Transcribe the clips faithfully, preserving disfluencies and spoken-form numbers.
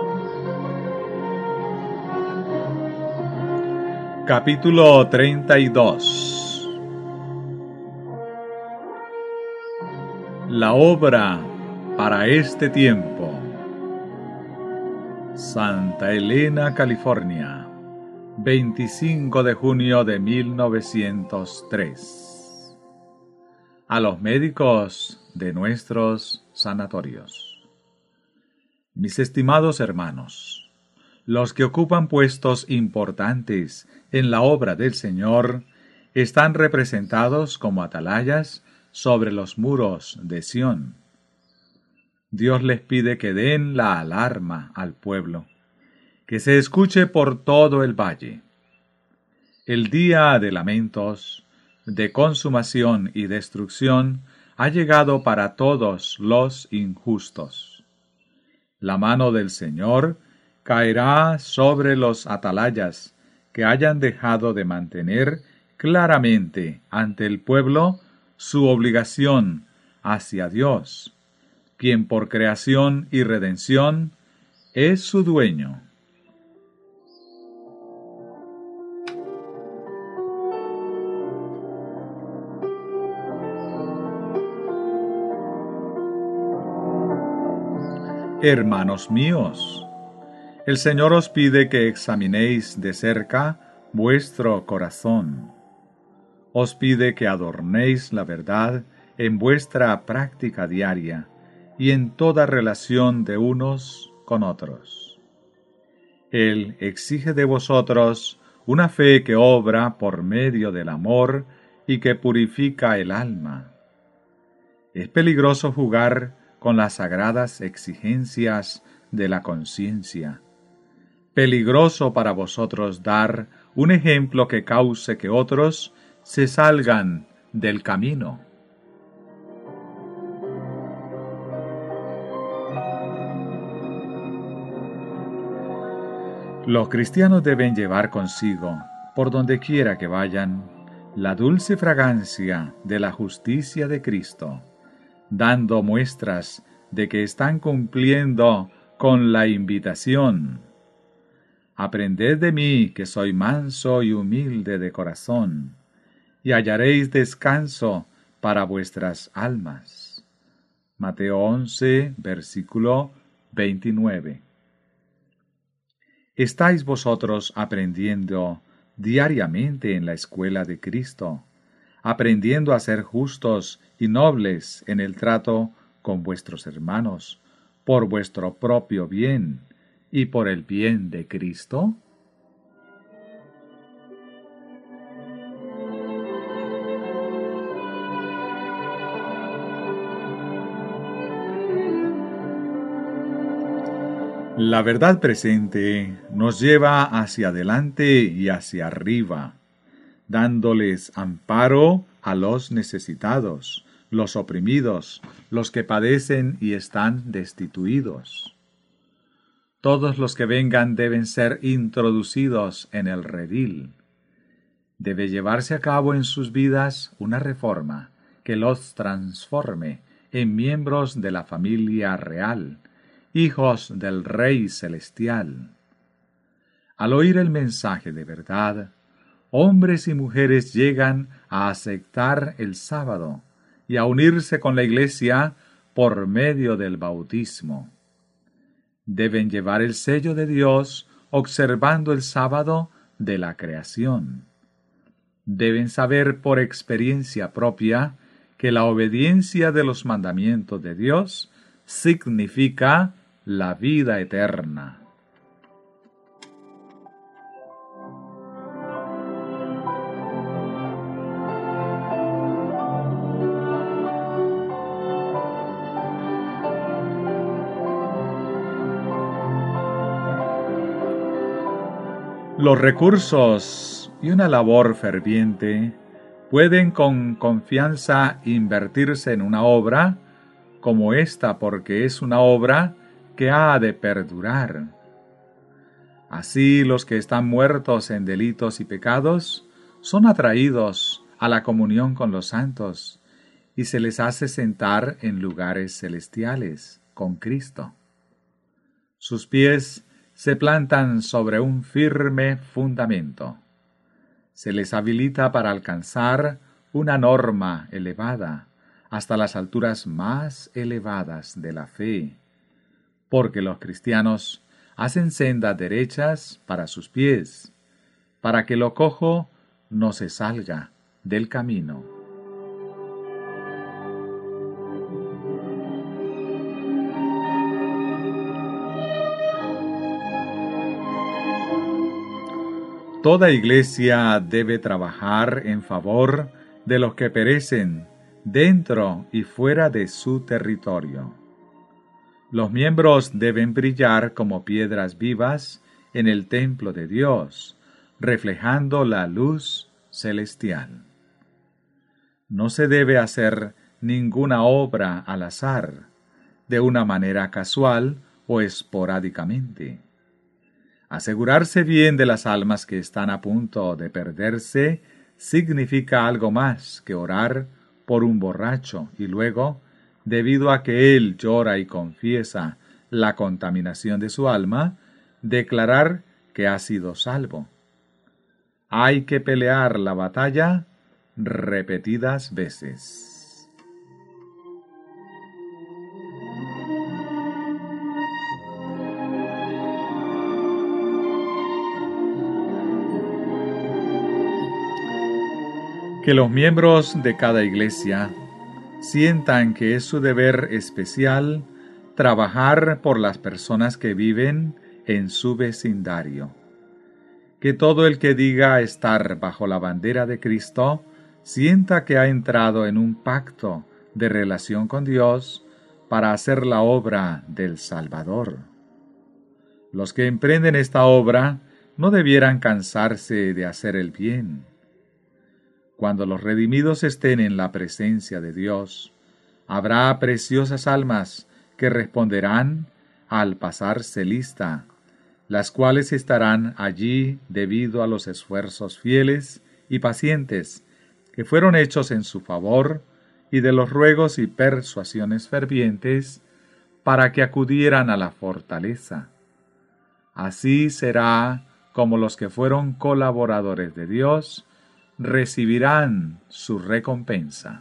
Capítulo treinta y dos. La obra para este tiempo. Santa Elena, California, veinticinco de junio de mil novecientos tres. A los médicos de nuestros sanatorios. Mis estimados hermanos, los que ocupan puestos importantes en la obra del Señor están representados como atalayas sobre los muros de Sión. Dios les pide que den la alarma al pueblo, que se escuche por todo el valle. El día de lamentos, de consumación y destrucción ha llegado para todos los injustos. La mano del Señor caerá sobre los atalayas que hayan dejado de mantener claramente ante el pueblo su obligación hacia Dios, quien por creación y redención es su dueño. Hermanos míos, el Señor os pide que examinéis de cerca vuestro corazón. Os pide que adornéis la verdad en vuestra práctica diaria y en toda relación de unos con otros. Él exige de vosotros una fe que obra por medio del amor y que purifica el alma. Es peligroso jugar con las sagradas exigencias de la conciencia. Peligroso para vosotros dar un ejemplo que cause que otros se salgan del camino. Los cristianos deben llevar consigo, por donde quiera que vayan, la dulce fragancia de la justicia de Cristo, dando muestras de que están cumpliendo con la invitación. Aprended de mí, que soy manso y humilde de corazón, y hallaréis descanso para vuestras almas. Mateo once, versículo veintinueve. ¿Estáis vosotros aprendiendo diariamente en la escuela de Cristo, aprendiendo a ser justos y nobles en el trato con vuestros hermanos, por vuestro propio bien y por el bien de Cristo? La verdad presente nos lleva hacia adelante y hacia arriba, dándoles amparo a los necesitados, los oprimidos, los que padecen y están destituidos. Todos los que vengan deben ser introducidos en el redil. Debe llevarse a cabo en sus vidas una reforma que los transforme en miembros de la familia real, hijos del Rey Celestial. Al oír el mensaje de verdad, hombres y mujeres llegan a aceptar el sábado y a unirse con la Iglesia por medio del bautismo. Deben llevar el sello de Dios observando el sábado de la creación. Deben saber por experiencia propia que la obediencia de los mandamientos de Dios significa la vida eterna. Los recursos y una labor ferviente pueden con confianza invertirse en una obra como esta, porque es una obra que ha de perdurar. Así los que están muertos en delitos y pecados son atraídos a la comunión con los santos y se les hace sentar en lugares celestiales con Cristo. Sus pies se plantan sobre un firme fundamento. Se les habilita para alcanzar una norma elevada hasta las alturas más elevadas de la fe, porque los cristianos hacen sendas derechas para sus pies, para que lo cojo no se salga del camino. Toda iglesia debe trabajar en favor de los que perecen dentro y fuera de su territorio. Los miembros deben brillar como piedras vivas en el templo de Dios, reflejando la luz celestial. No se debe hacer ninguna obra al azar, de una manera casual o esporádicamente. Asegurarse bien de las almas que están a punto de perderse significa algo más que orar por un borracho y luego, debido a que él llora y confiesa la contaminación de su alma, declarar que ha sido salvo. Hay que pelear la batalla repetidas veces. Que los miembros de cada iglesia sientan que es su deber especial trabajar por las personas que viven en su vecindario. Que todo el que diga estar bajo la bandera de Cristo sienta que ha entrado en un pacto de relación con Dios para hacer la obra del Salvador. Los que emprenden esta obra no debieran cansarse de hacer el bien. Cuando los redimidos estén en la presencia de Dios, habrá preciosas almas que responderán al pasarse lista, las cuales estarán allí debido a los esfuerzos fieles y pacientes que fueron hechos en su favor y de los ruegos y persuasiones fervientes para que acudieran a la fortaleza. Así será como los que fueron colaboradores de Dios recibirán su recompensa.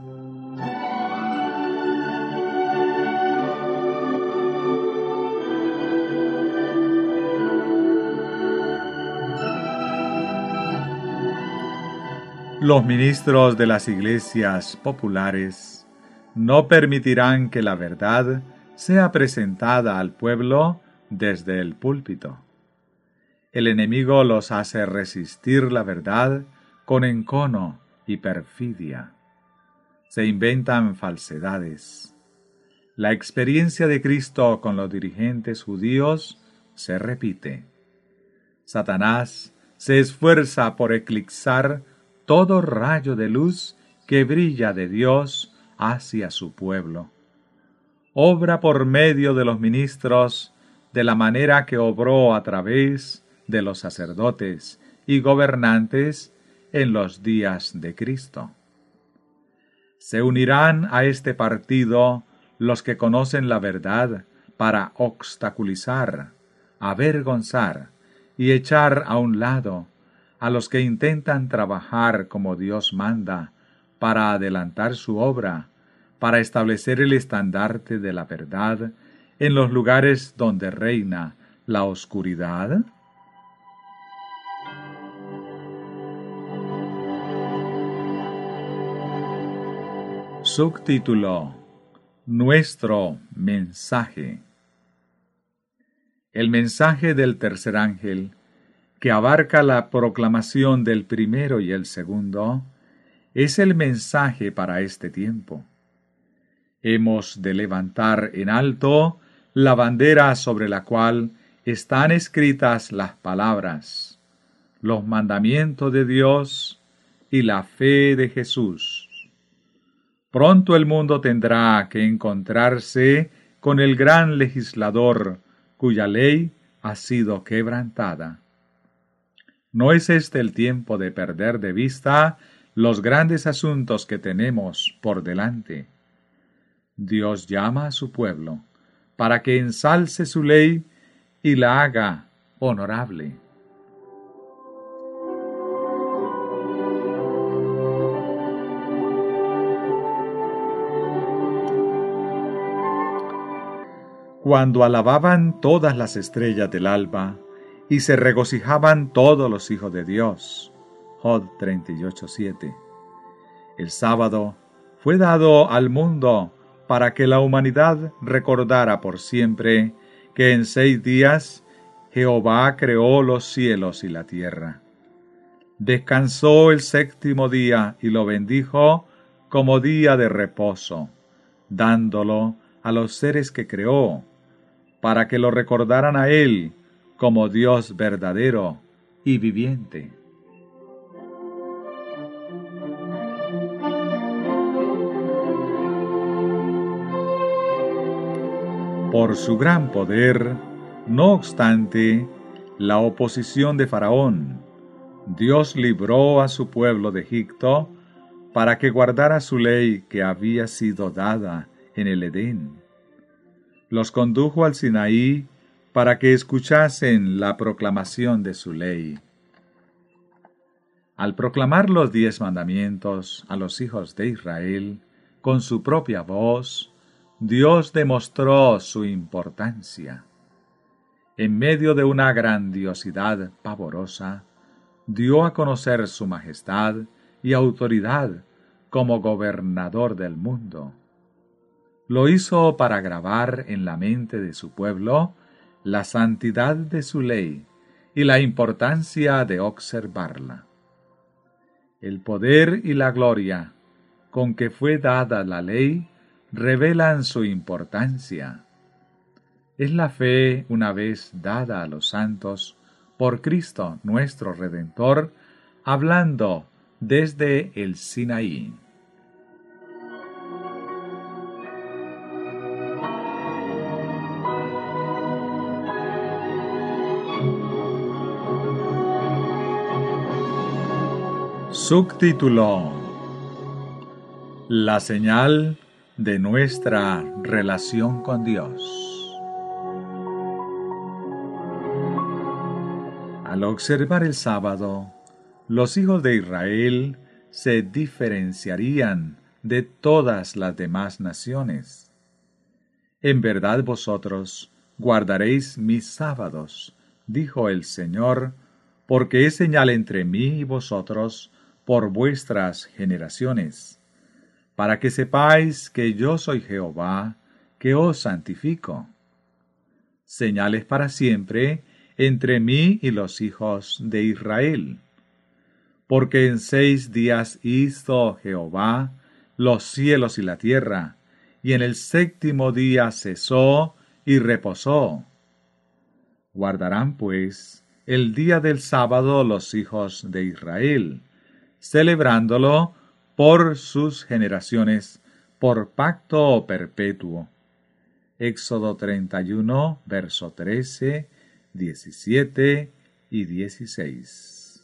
Los ministros de las iglesias populares no permitirán que la verdad sea presentada al pueblo desde el púlpito. El enemigo los hace resistir la verdad con encono y perfidia. Se inventan falsedades. La experiencia de Cristo con los dirigentes judíos se repite. Satanás se esfuerza por eclipsar todo rayo de luz que brilla de Dios hacia su pueblo. Obra por medio de los ministros de la manera que obró a través de los sacerdotes y gobernantes en los días de Cristo. Se unirán a este partido los que conocen la verdad para obstaculizar, avergonzar y echar a un lado a los que intentan trabajar como Dios manda para adelantar su obra, para establecer el estandarte de la verdad en los lugares donde reina la oscuridad. Subtítulo: Nuestro mensaje. El mensaje del tercer ángel, que abarca la proclamación del primero y el segundo, es el mensaje para este tiempo. Hemos de levantar en alto la bandera sobre la cual están escritas las palabras, los mandamientos de Dios y la fe de Jesús. Pronto el mundo tendrá que encontrarse con el gran legislador cuya ley ha sido quebrantada. No es este el tiempo de perder de vista los grandes asuntos que tenemos por delante. Dios llama a su pueblo para que ensalce su ley y la haga honorable. Cuando alababan todas las estrellas del alba, y se regocijaban todos los hijos de Dios. Job treinta y ocho, siete. El sábado fue dado al mundo para que la humanidad recordara por siempre que en seis días Jehová creó los cielos y la tierra. Descansó el séptimo día y lo bendijo como día de reposo, dándolo a los seres que creó, para que lo recordaran a él como Dios verdadero y viviente. Por su gran poder, no obstante la oposición de Faraón, Dios libró a su pueblo de Egipto para que guardara su ley que había sido dada en el Edén. Los condujo al Sinaí para que escuchasen la proclamación de su ley. Al proclamar los diez mandamientos a los hijos de Israel con su propia voz, Dios demostró su importancia. En medio de una grandiosidad pavorosa, dio a conocer su majestad y autoridad como gobernador del mundo. Lo hizo para grabar en la mente de su pueblo la santidad de su ley y la importancia de observarla. El poder y la gloria con que fue dada la ley revelan su importancia. Es la fe una vez dada a los santos por Cristo nuestro Redentor, hablando desde el Sinaí. Subtítulo: La señal de nuestra relación con Dios. Al observar el sábado, los hijos de Israel se diferenciarían de todas las demás naciones. En verdad vosotros guardaréis mis sábados, dijo el Señor, porque es señal entre mí y vosotros por vuestras generaciones, para que sepáis que yo soy Jehová, que os santifico. Señales para siempre entre mí y los hijos de Israel. Porque en seis días hizo Jehová los cielos y la tierra, y en el séptimo día cesó y reposó. Guardarán, pues, el día del sábado los hijos de Israel, celebrándolo por sus generaciones, por pacto perpetuo. Éxodo treinta y uno, verso trece, diecisiete y dieciséis.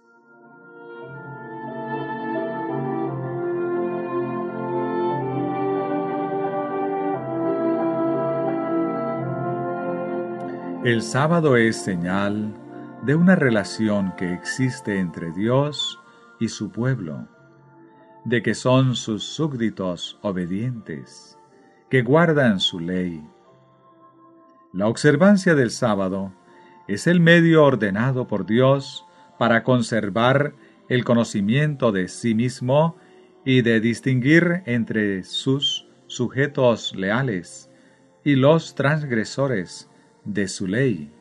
El sábado es señal de una relación que existe entre Dios y su pueblo, de que son sus súbditos obedientes, que guardan su ley. La observancia del sábado es el medio ordenado por Dios para conservar el conocimiento de sí mismo y de distinguir entre sus sujetos leales y los transgresores de su ley.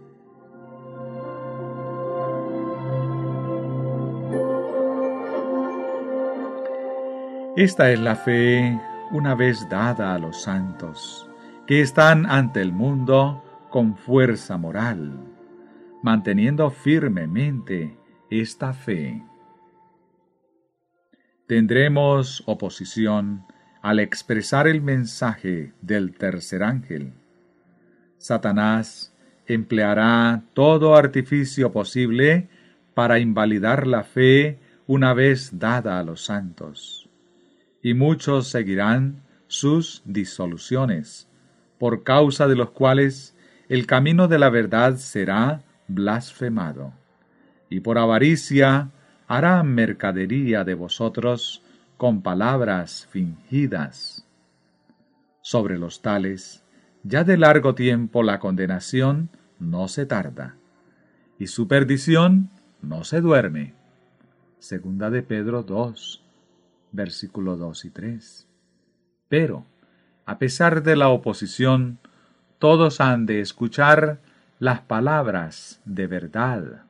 Esta es la fe una vez dada a los santos, que están ante el mundo con fuerza moral, manteniendo firmemente esta fe. Tendremos oposición al expresar el mensaje del tercer ángel. Satanás empleará todo artificio posible para invalidar la fe una vez dada a los santos, y muchos seguirán sus disoluciones, por causa de los cuales el camino de la verdad será blasfemado, y por avaricia hará mercadería de vosotros con palabras fingidas. Sobre los tales, ya de largo tiempo la condenación no se tarda, y su perdición no se duerme. Segunda de Pedro dos, versículo dos y tres. Pero, a pesar de la oposición, todos han de escuchar las palabras de verdad.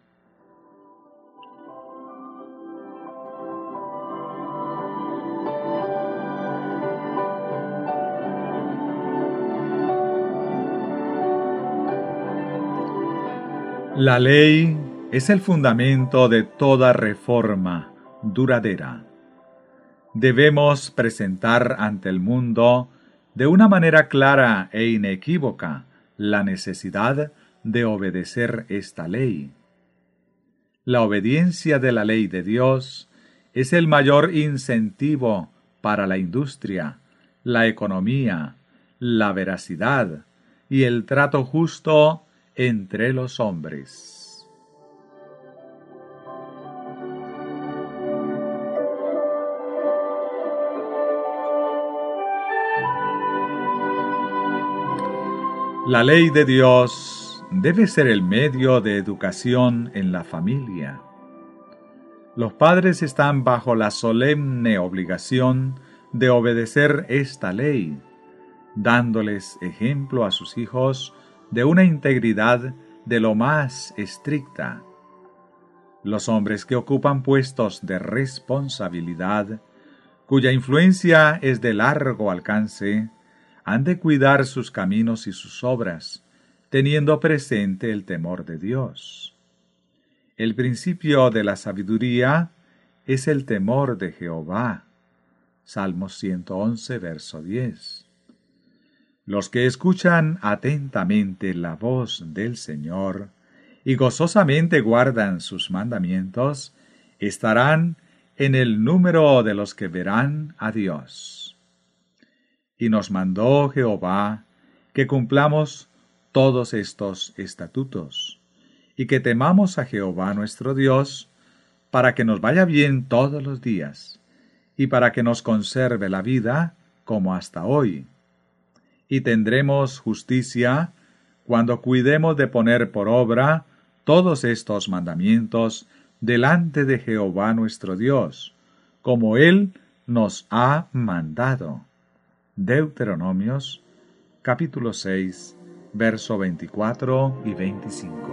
La ley es el fundamento de toda reforma duradera. Debemos presentar ante el mundo de una manera clara e inequívoca la necesidad de obedecer esta ley. La obediencia de la ley de Dios es el mayor incentivo para la industria, la economía, la veracidad y el trato justo entre los hombres. La ley de Dios debe ser el medio de educación en la familia. Los padres están bajo la solemne obligación de obedecer esta ley, dándoles ejemplo a sus hijos de una integridad de lo más estricta. Los hombres que ocupan puestos de responsabilidad, cuya influencia es de largo alcance, han de cuidar sus caminos y sus obras, teniendo presente el temor de Dios. El principio de la sabiduría es el temor de Jehová. Salmos ciento once, verso diez. Los que escuchan atentamente la voz del Señor y gozosamente guardan sus mandamientos, estarán en el número de los que verán a Dios. Y nos mandó Jehová que cumplamos todos estos estatutos, y que temamos a Jehová nuestro Dios, para que nos vaya bien todos los días, y para que nos conserve la vida como hasta hoy. Y tendremos justicia cuando cuidemos de poner por obra todos estos mandamientos delante de Jehová nuestro Dios, como Él nos ha mandado. Deuteronomios, capítulo seis, verso veinticuatro y veinticinco.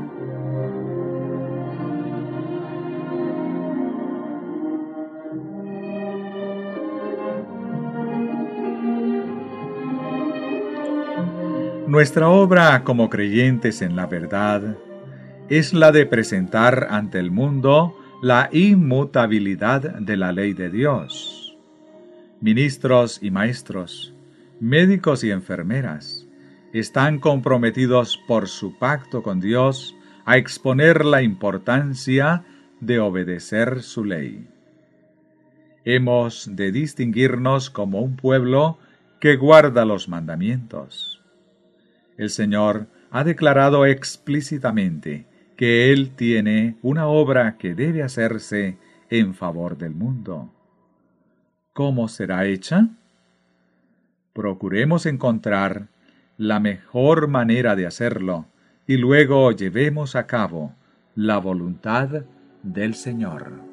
Nuestra obra como creyentes en la verdad es la de presentar ante el mundo la inmutabilidad de la ley de Dios. Ministros y maestros, médicos y enfermeras, están comprometidos por su pacto con Dios a exponer la importancia de obedecer su ley. Hemos de distinguirnos como un pueblo que guarda los mandamientos. El Señor ha declarado explícitamente que Él tiene una obra que debe hacerse en favor del mundo. ¿Cómo será hecha? Procuremos encontrar la mejor manera de hacerlo y luego llevemos a cabo la voluntad del Señor.